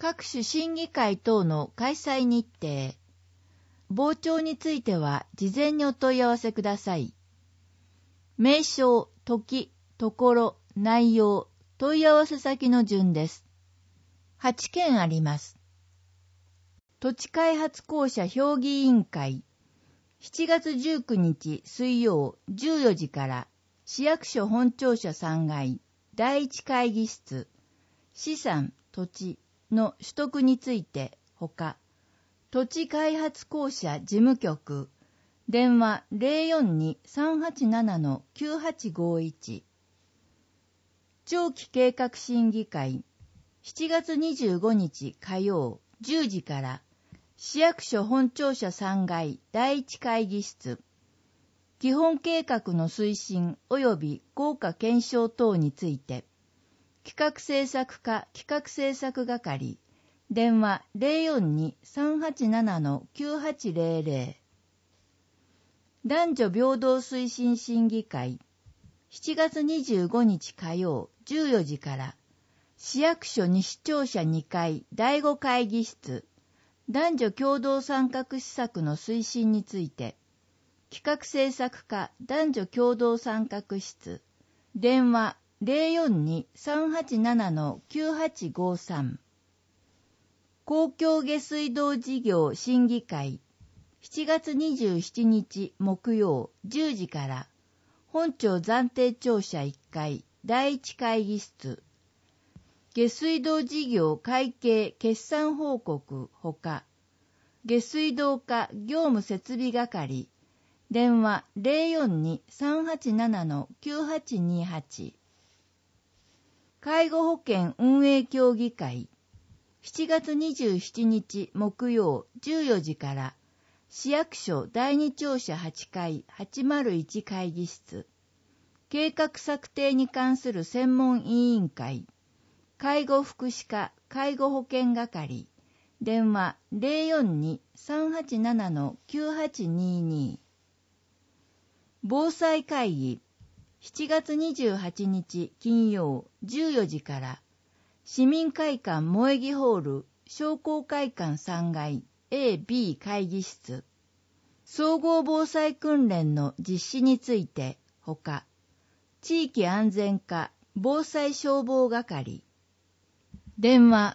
各種審議会等の開催日程。傍聴については事前にお問い合わせください。名称、時、ところ、内容、問い合わせ先の順です。8件あります。土地開発公社評議委員会、7月19日水曜14時から市役所本庁舎3階第1会議室、資産、土地の取得についてほか、土地開発公社事務局、電話 042-387-9851。長期計画審議会、7月25日火曜10時から市役所本庁舎3階第1会議室、基本計画の推進及び効果検証等について、企画政策課企画政策係、電話 042-387-9800。男女平等推進審議会、7月25日火曜14時から市役所西庁舎2階第5会議室、男女共同参画施策の推進について、企画政策課男女共同参画室、電話 042-387-9853。公共下水道事業審議会、7月27日木曜10時から本庁暫定庁舎1階第1会議室、下水道事業会計決算報告ほか、下水道課業務設備係、電話 042-387-9828。介護保険運営協議会、7月27日木曜14時から市役所第2庁舎8階801会議室、計画策定に関する専門委員会、介護福祉課介護保険係、電話 042-387-9822。防災会議、7月28日金曜14時から市民会館萌木ホール商工会館3階 A、B 会議室、総合防災訓練の実施についてほか、地域安全課防災消防係、電話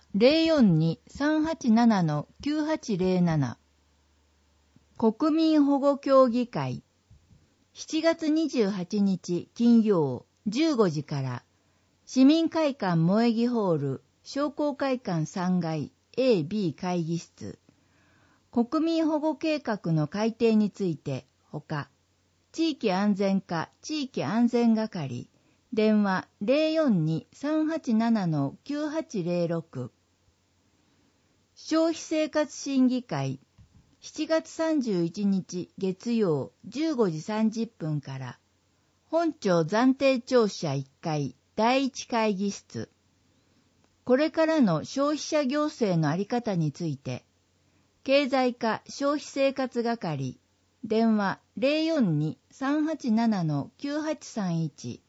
042-387-9807。国民保護協議会、7月28日金曜15時から市民会館萌木ホール商工会館3階 A、B 会議室、国民保護計画の改定についてほか、地域安全課地域安全係、電話 042-387-9806。消費生活審議会、7月31日月曜15時30分から本庁暫定庁舎1階第1会議室、これからの消費者行政の在り方について、経済課消費生活係、電話 042-387-9831。